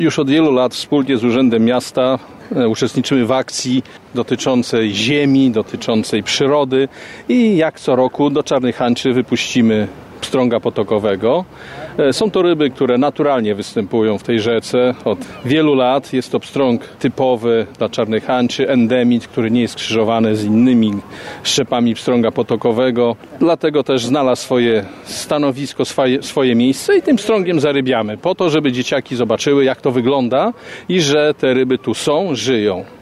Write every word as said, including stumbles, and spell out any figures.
Już od wielu lat wspólnie z Urzędem Miasta uczestniczymy w akcji dotyczącej ziemi, dotyczącej przyrody i jak co roku do Czarnej Hanczy wypuścimy pstrąga potokowego. Są to ryby, które naturalnie występują w tej rzece od wielu lat. Jest to pstrąg typowy dla Czarnej Hanczy, endemit, który nie jest skrzyżowany z innymi szczepami pstrąga potokowego. Dlatego też znalazł swoje stanowisko, swoje, swoje miejsce i tym pstrągiem zarybiamy po to, żeby dzieciaki zobaczyły, jak to wygląda i że te ryby tu są, żyją.